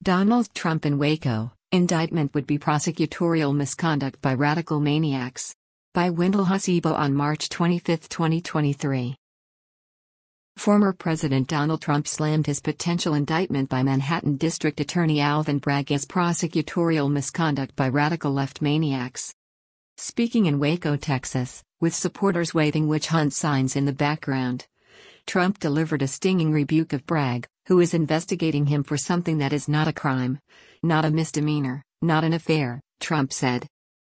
Donald Trump in Waco, indictment would be prosecutorial misconduct by radical maniacs. By Wendell Hasibo on March 25, 2023. Former President Donald Trump slammed his potential indictment by Manhattan District Attorney Alvin Bragg as prosecutorial misconduct by radical left maniacs. Speaking in Waco, Texas, with supporters waving witch hunt signs in the background, Trump delivered a stinging rebuke of Bragg, who is investigating him for something that is not a crime, not a misdemeanor, not an affair, Trump said.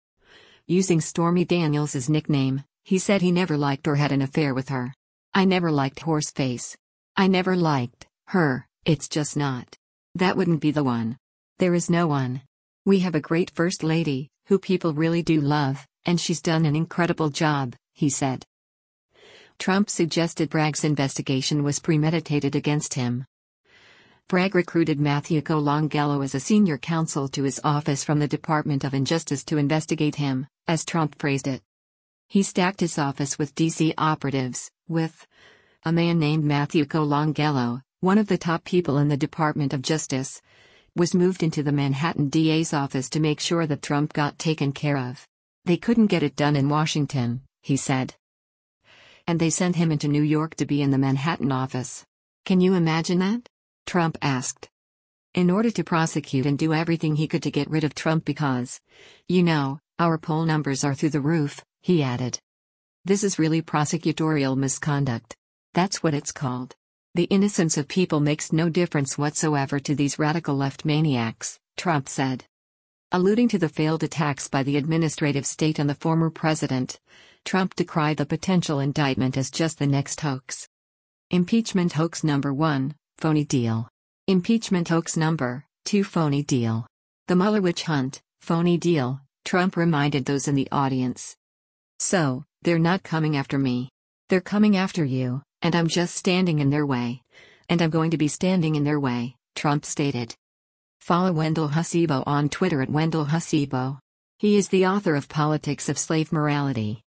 Using Stormy Daniels' nickname, he said he never liked or had an affair with her. "I never liked Horseface. I never liked her, it's just not. That wouldn't be the one. There is no one. We have a great First Lady, who people really do love, and she's done an incredible job," he said. Trump suggested Bragg's investigation was premeditated against him. Bragg recruited Matthew Colangelo as a senior counsel to his office from the Department of Injustice to investigate him, as Trump phrased it. He stacked his office with D.C. operatives, with a man named Matthew Colangelo, one of the top people in the Department of Justice, was moved into the Manhattan DA's office to make sure that Trump got taken care of. They couldn't get it done in Washington, he said. And they sent him into New York to be in the Manhattan office. Can you imagine that? Trump asked. In order to prosecute and do everything he could to get rid of Trump because, our poll numbers are through the roof, he added. This is really prosecutorial misconduct. That's what it's called. The innocence of people makes no difference whatsoever to these radical left maniacs, Trump said. Alluding to the failed attacks by the administrative state on the former president, Trump decried the potential indictment as just the next hoax. Impeachment hoax number 1, phony deal. Impeachment hoax number 2, phony deal. The Mueller witch hunt, phony deal, Trump reminded those in the audience. So, they're not coming after me. They're coming after you, and I'm just standing in their way. And I'm going to be standing in their way, Trump stated. Follow Wendell Hasibo on Twitter at Wendell Hasibo. He is the author of Politics of Slave Morality.